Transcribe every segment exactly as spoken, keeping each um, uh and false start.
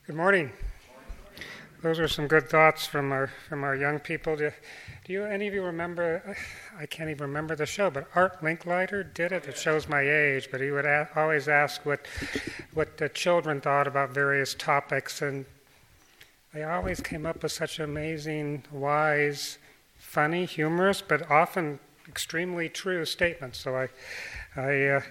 Good morning. Those are some good thoughts from our from our young people. Do, do you any of you remember? I can't even remember the show, but Art Linkleiter did it. It shows my age, but he would a- always ask what what the children thought about various topics, and they always came up with such amazing, wise, funny, humorous, but often extremely true statements. So I, I, uh,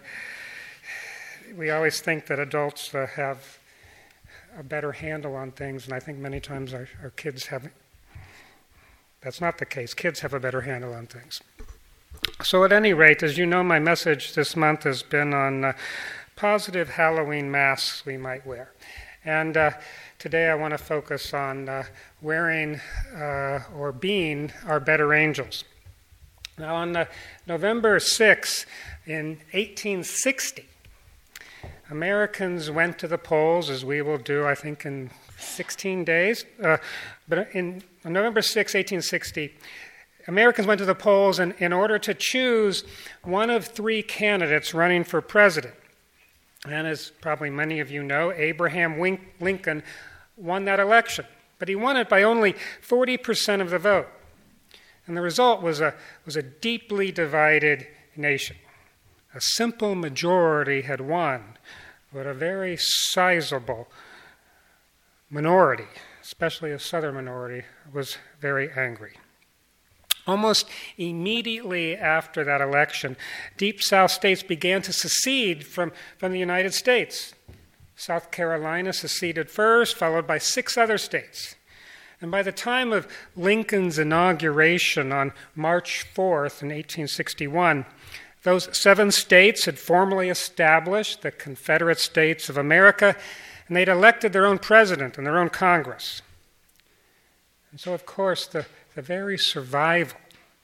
we always think that adults uh, have a better handle on things, and I think many times our, our kids have. That's not the case. Kids have a better handle on things. So at any rate, as you know, my message this month has been on uh, positive Halloween masks we might wear. And uh, today I want to focus on uh, wearing uh, or being our better angels. Now on uh, November sixth in eighteen sixty, Americans went to the polls, as we will do, I think, in sixteen days. Uh, but in on November sixth, eighteen sixty, Americans went to the polls in, in order to choose one of three candidates running for president. And as probably many of you know, Abraham Wink- Lincoln won that election. But he won it by only forty percent of the vote. And the result was a, was a deeply divided nation. A simple majority had won, but a very sizable minority, especially a southern minority, was very angry. Almost immediately after that election, deep South states began to secede from, from the United States. South Carolina seceded first, followed by six other states. And by the time of Lincoln's inauguration on March fourth in eighteen sixty-one, those seven states had formally established the Confederate States of America, and they'd elected their own president and their own Congress. And so, of course, the, the very survival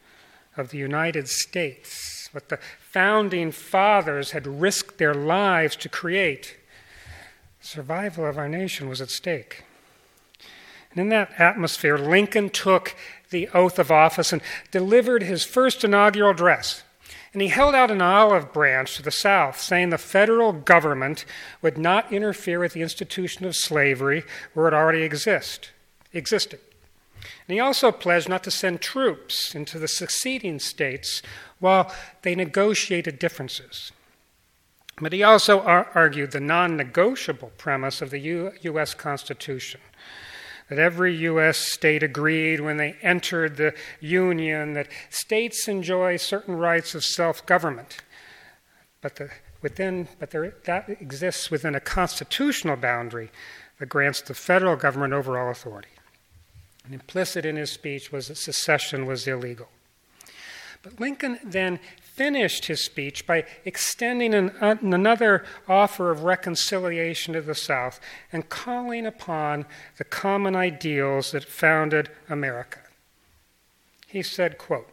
of the United States, what the founding fathers had risked their lives to create, survival of our nation was at stake. And in that atmosphere, Lincoln took the oath of office and delivered his first inaugural address. And he held out an olive branch to the South, saying the federal government would not interfere with the institution of slavery where it already exist, existed. And he also pledged not to send troops into the seceding states while they negotiated differences. But he also ar- argued the non-negotiable premise of the U- U.S. Constitution, that every U S state agreed when they entered the Union that states enjoy certain rights of self-government, but the, within, but there, that exists within a constitutional boundary that grants the federal government overall authority. And implicit in his speech was that secession was illegal. But Lincoln then finished his speech by extending an, uh, another offer of reconciliation to the South and calling upon the common ideals that founded America. He said, quote,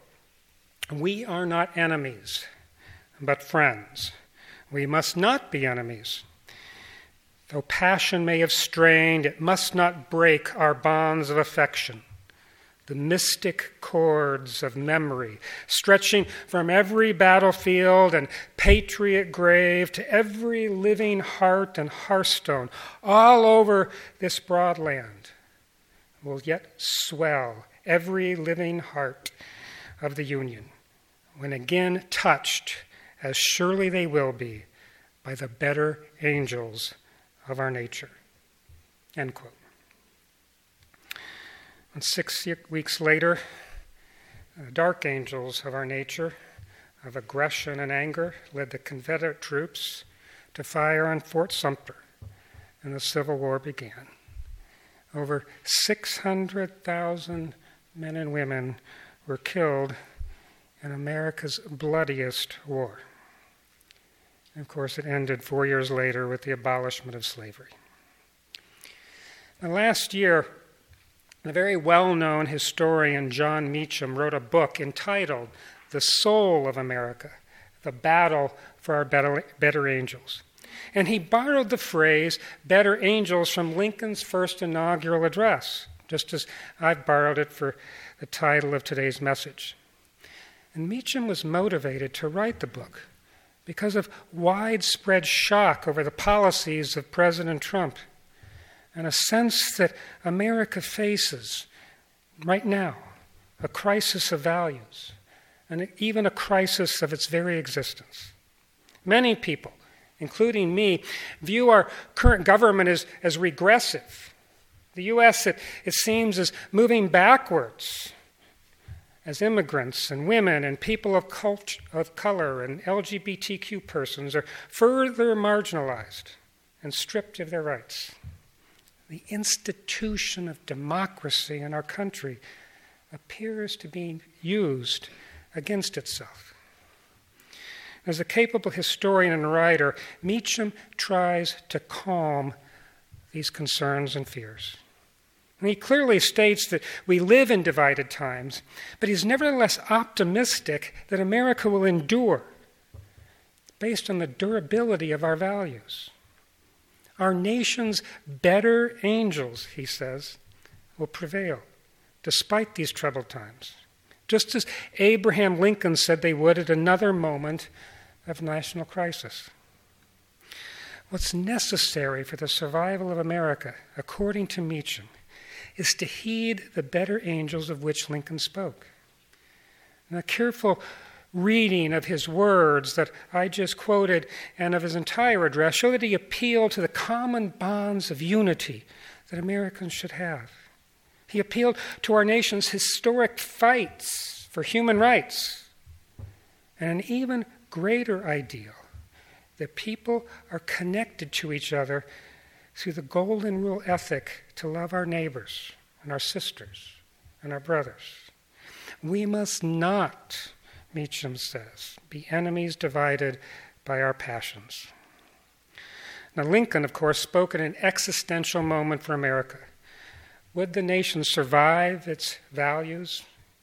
"We are not enemies, but friends. We must not be enemies. Though passion may have strained, it must not break our bonds of affection. The mystic cords of memory, stretching from every battlefield and patriot grave to every living heart and hearthstone all over this broad land, will yet swell every living heart of the Union, when again touched, as surely they will be, by the better angels of our nature." End quote. And six weeks later, the dark angels of our nature, of aggression and anger, led the Confederate troops to fire on Fort Sumter, and the Civil War began. Over six hundred thousand men and women were killed in America's bloodiest war. And of course, it ended four years later with the abolishment of slavery. Now, last year, the very well-known historian John Meacham wrote a book entitled The Soul of America, The Battle for Our Better, Better Angels. And he borrowed the phrase better angels from Lincoln's first inaugural address, just as I've borrowed it for the title of today's message. And Meacham was motivated to write the book because of widespread shock over the policies of President Trump. and a sense that America faces right now a crisis of values and even a crisis of its very existence. Many people, including me, view our current government as, as regressive. The U S, it, it seems, is moving backwards as immigrants and women and people of, cult- of color and L G B T Q persons are further marginalized and stripped of their rights. The institution of democracy in our country appears to be used against itself. As a capable historian and writer, Meacham tries to calm these concerns and fears. And he clearly states that we live in divided times, but he's nevertheless optimistic that America will endure based on the durability of our values. Our nation's better angels, he says, will prevail despite these troubled times, just as Abraham Lincoln said they would at another moment of national crisis. What's necessary for the survival of America, according to Meacham, is to heed the better angels of which Lincoln spoke. And a careful reading of his words that I just quoted and of his entire address show that he appealed to the common bonds of unity that Americans should have. He appealed to our nation's historic fights for human rights and an even greater ideal that people are connected to each other through the golden rule ethic to love our neighbors and our sisters and our brothers. We must not, Meacham says, be enemies divided by our passions. Now, Lincoln, of course, spoke at an existential moment for America. Would the nation survive its values?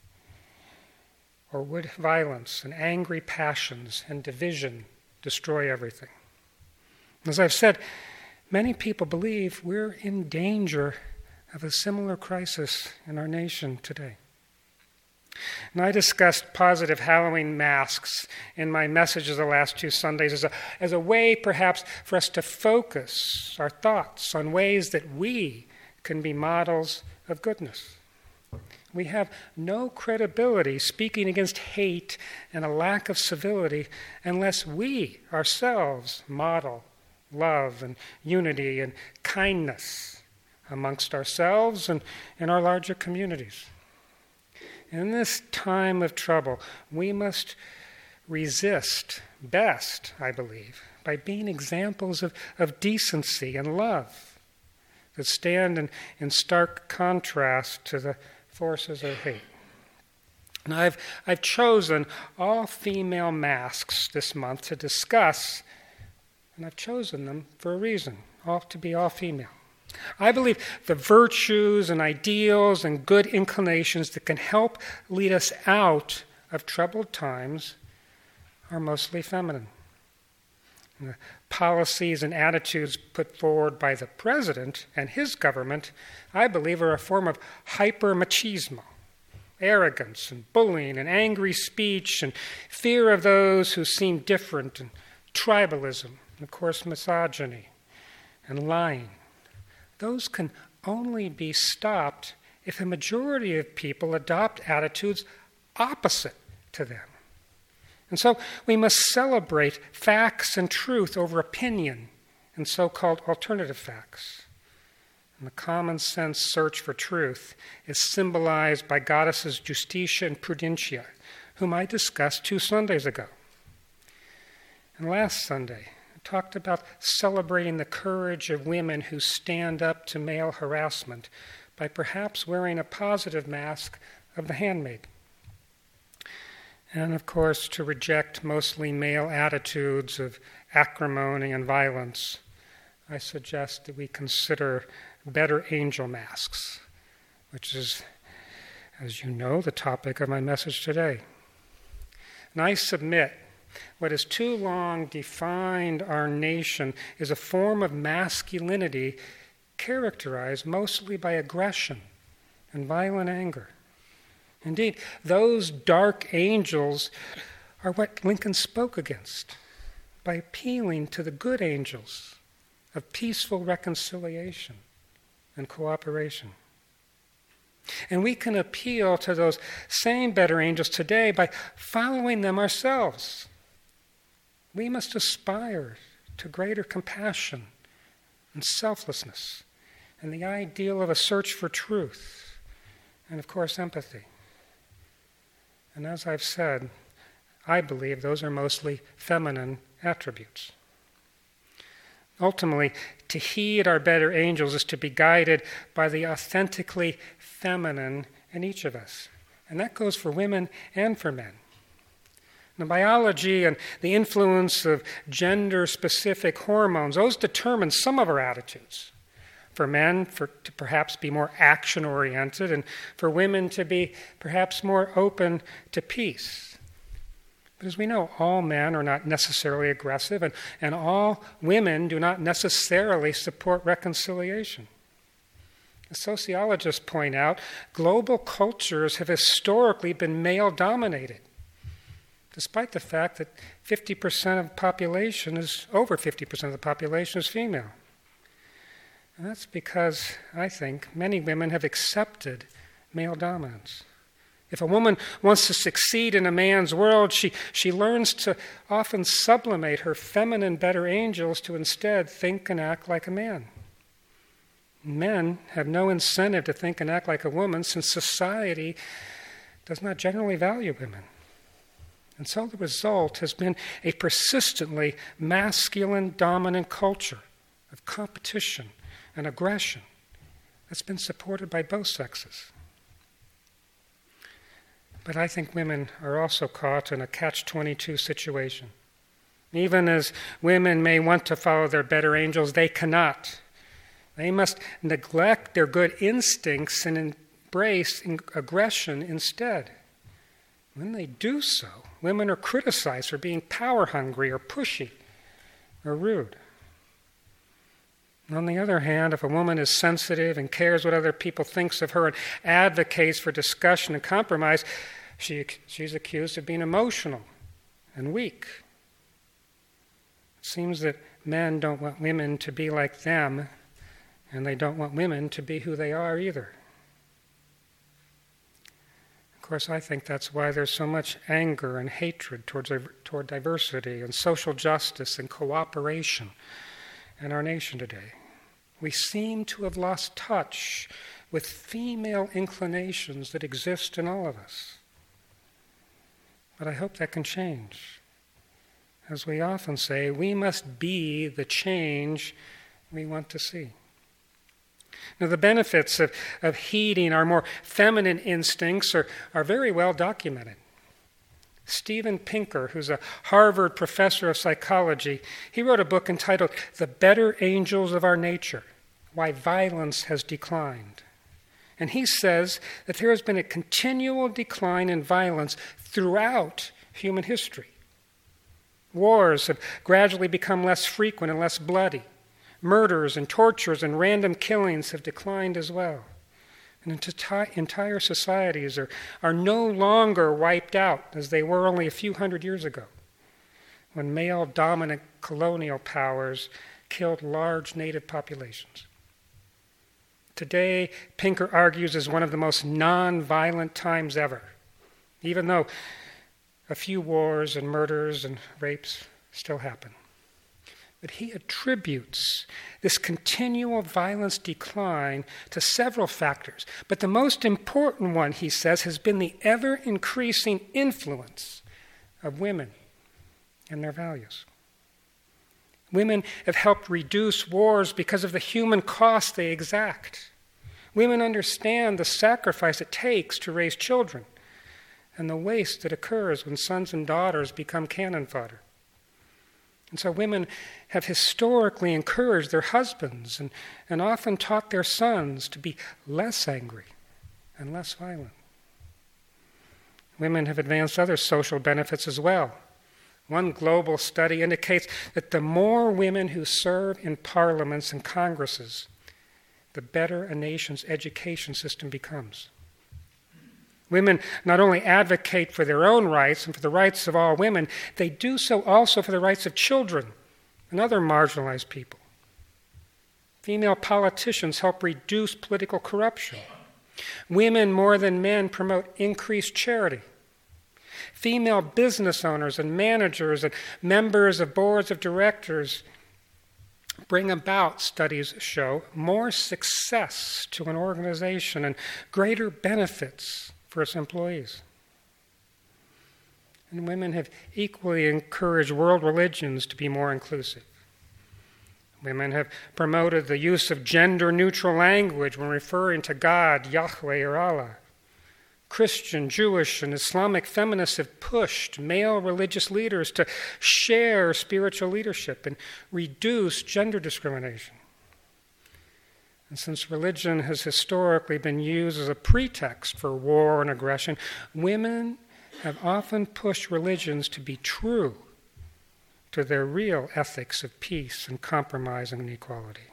Or would violence and angry passions and division destroy everything? As I've said, many people believe we're in danger of a similar crisis in our nation today. And I discussed positive Halloween masks in my messages the last two Sundays as a, as a way, perhaps, for us to focus our thoughts on ways that we can be models of goodness. We have no credibility speaking against hate and a lack of civility unless we ourselves model love and unity and kindness amongst ourselves and in our larger communities. In this time of trouble, we must resist best, I believe, by being examples of, of decency and love that stand in, in stark contrast to the forces of hate. And I've, I've chosen all-female masks this month to discuss, and I've chosen them for a reason, all to be all-female. I believe the virtues and ideals and good inclinations that can help lead us out of troubled times are mostly feminine. And the policies and attitudes put forward by the president and his government, I believe, are a form of hyper-machismo, arrogance and bullying and angry speech and fear of those who seem different and tribalism and, of course, misogyny and lying. Those can only be stopped if a majority of people adopt attitudes opposite to them. And so we must celebrate facts and truth over opinion and so-called alternative facts. And the common sense search for truth is symbolized by goddesses Justitia and Prudentia, whom I discussed two Sundays ago. And last Sunday, talked about celebrating the courage of women who stand up to male harassment by perhaps wearing a positive mask of the handmaid. And, of course, to reject mostly male attitudes of acrimony and violence, I suggest that we consider better angel masks, which is, as you know, the topic of my message today. And I submit what has too long defined our nation is a form of masculinity characterized mostly by aggression and violent anger. Indeed, those dark angels are what Lincoln spoke against by appealing to the good angels of peaceful reconciliation and cooperation. And we can appeal to those same better angels today by following them ourselves. We must aspire to greater compassion and selflessness and the ideal of a search for truth and, of course, empathy. And as I've said, I believe those are mostly feminine attributes. Ultimately, to heed our better angels is to be guided by the authentically feminine in each of us. And that goes for women and for men. The biology and the influence of gender-specific hormones, those determine some of our attitudes. For men, for, to perhaps be more action-oriented, and for women to be perhaps more open to peace. But as we know, all men are not necessarily aggressive, and, and all women do not necessarily support reconciliation. As sociologists point out, global cultures have historically been male-dominated, despite the fact that fifty percent of the population is, over fifty percent of the population is female. And that's because, I think, many women have accepted male dominance. If a woman wants to succeed in a man's world, she, she learns to often sublimate her feminine better angels to instead think and act like a man. Men have no incentive to think and act like a woman, since society does not generally value women. And so the result has been a persistently masculine dominant culture of competition and aggression that's been supported by both sexes. But I think women are also caught in a catch twenty-two situation. Even as women may want to follow their better angels, they cannot. They must neglect their good instincts and embrace aggression instead. When they do so, women are criticized for being power-hungry or pushy or rude. On the other hand, if a woman is sensitive and cares what other people think of her and advocates for discussion and compromise, she, she's accused of being emotional and weak. It seems that men don't want women to be like them, and they don't want women to be who they are either. Of course, I think that's why there's so much anger and hatred towards, toward diversity and social justice and cooperation in our nation today. We seem to have lost touch with female inclinations that exist in all of us. But I hope that can change. As we often say, we must be the change we want to see. Now, the benefits of, of heeding our more feminine instincts are, are very well documented. Steven Pinker, who's a Harvard professor of psychology, he wrote a book entitled The Better Angels of Our Nature, Why Violence Has Declined. And he says that there has been a continual decline in violence throughout human history. Wars have gradually become less frequent and less bloody. Murders and tortures and random killings have declined as well. And entire societies are, are no longer wiped out as they were only a few hundred years ago, when male-dominant colonial powers killed large native populations. Today, Pinker argues, is one of the most non-violent times ever, even though a few wars and murders and rapes still happen. But he attributes this continual violence decline to several factors. But the most important one, he says, has been the ever-increasing influence of women and their values. Women have helped reduce wars because of the human cost they exact. Women understand the sacrifice it takes to raise children and the waste that occurs when sons and daughters become cannon fodder. And so women have historically encouraged their husbands and, and often taught their sons to be less angry and less violent. Women have advanced other social benefits as well. One global study indicates that the more women who serve in parliaments and congresses, the better a nation's education system becomes. Women not only advocate for their own rights and for the rights of all women, they do so also for the rights of children and other marginalized people. Female politicians help reduce political corruption. Women more than men promote increased charity. Female business owners and managers and members of boards of directors bring about, studies show, more success to an organization and greater benefits for its employees. And women have equally encouraged world religions to be more inclusive. Women have promoted the use of gender-neutral language when referring to God, Yahweh, or Allah. Christian, Jewish, and Islamic feminists have pushed male religious leaders to share spiritual leadership and reduce gender discrimination. And since religion has historically been used as a pretext for war and aggression, women have often pushed religions to be true to their real ethics of peace and compromise and equality.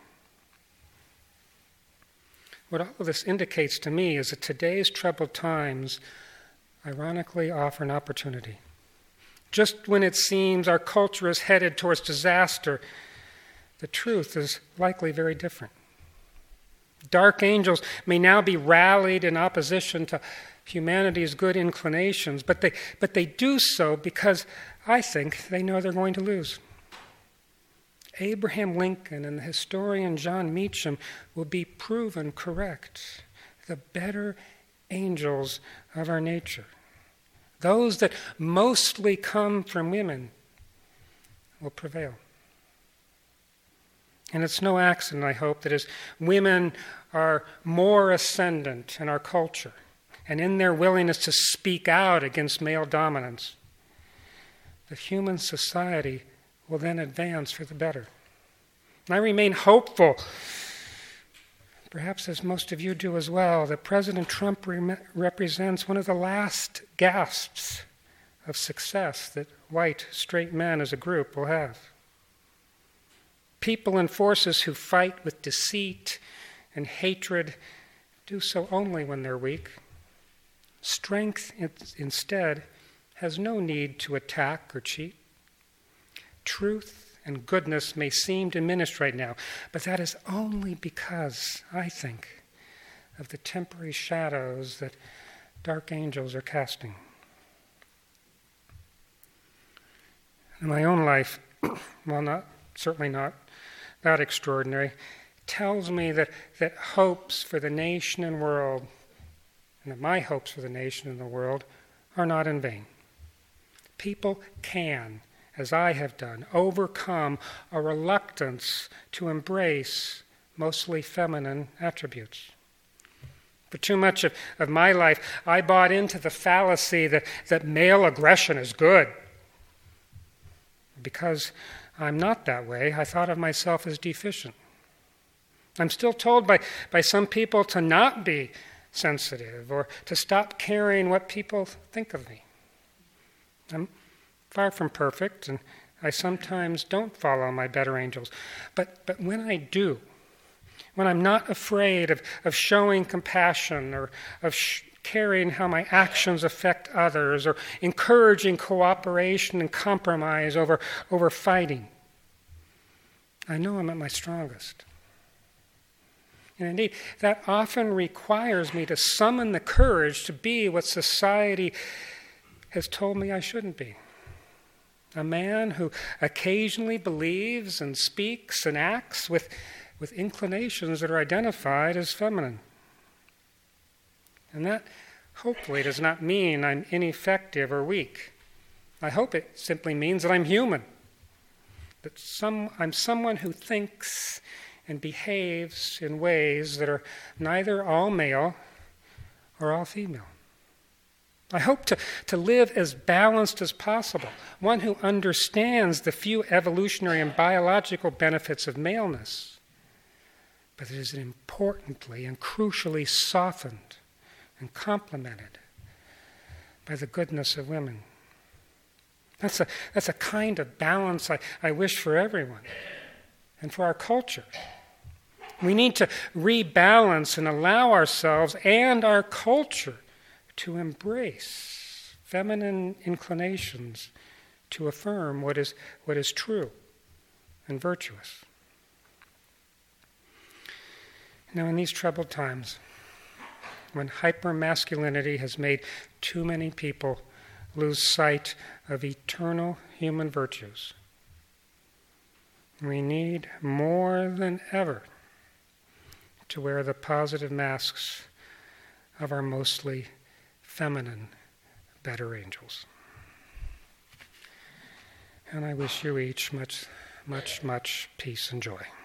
What all of this indicates to me is that today's troubled times ironically offer an opportunity. Just when it seems our culture is headed towards disaster, the truth is likely very different. Dark angels may now be rallied in opposition to humanity's good inclinations, but they, but they do so because I think they know they're going to lose. Abraham Lincoln and the historian John Meacham will be proven correct. The better angels of our nature, those that mostly come from women, will prevail. And it's no accident, I hope, that as women are more ascendant in our culture and in their willingness to speak out against male dominance, that human society will then advance for the better. And I remain hopeful, perhaps as most of you do as well, that President Trump re- represents one of the last gasps of success that white, straight men as a group will have. People and forces who fight with deceit and hatred do so only when they're weak. Strength, instead, has no need to attack or cheat. Truth and goodness may seem diminished right now, but that is only because, I think, of the temporary shadows that dark angels are casting. In my own life, well, not certainly not that extraordinary, tells me that, that hopes for the nation and world, and that my hopes for the nation and the world, are not in vain. People can, as I have done, overcome a reluctance to embrace mostly feminine attributes. For too much of, of my life, I bought into the fallacy that, that male aggression is good. Because I'm not that way, I thought of myself as deficient. I'm still told by, by some people to not be sensitive or to stop caring what people think of me. I'm far from perfect, and I sometimes don't follow my better angels. But but when I do, when I'm not afraid of, of showing compassion or of sh- caring how my actions affect others or encouraging cooperation and compromise over, over fighting, I know I'm at my strongest. And indeed, that often requires me to summon the courage to be what society has told me I shouldn't be. A man who occasionally believes and speaks and acts with, with inclinations that are identified as feminine. And that hopefully does not mean I'm ineffective or weak. I hope it simply means that I'm human, that some, I'm someone who thinks and behaves in ways that are neither all male or all female. I hope to, to live as balanced as possible, one who understands the few evolutionary and biological benefits of maleness, but is importantly and crucially softened and complemented by the goodness of women. That's a, that's a kind of balance I, I wish for everyone and for our culture. We need to rebalance and allow ourselves and our culture to embrace feminine inclinations, to affirm what is what is true and virtuous. Now, in these troubled times, when hypermasculinity has made too many people lose sight of eternal human virtues, we need more than ever to wear the positive masks of our mostly feminine better angels. And I wish you each much, much, much peace and joy.